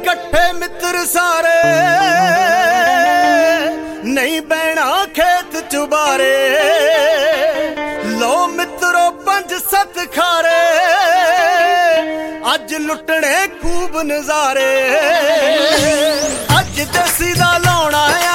ਇਕੱਠੇ ਮਿੱਤਰ ਸਾਰੇ ਨਹੀਂ ਬਹਿਣਾ ਖੇਤ ਚੁਬਾਰੇ ਲੋ ਮਿੱਤਰੋ 5-7 ਖਾਰੇ ਅੱਜ ਲੁੱਟਣੇ ਖੂਬ ਨਜ਼ਾਰੇ ਅੱਜ ਦੇਸੀ ਦਾ ਲਾਉਣਾ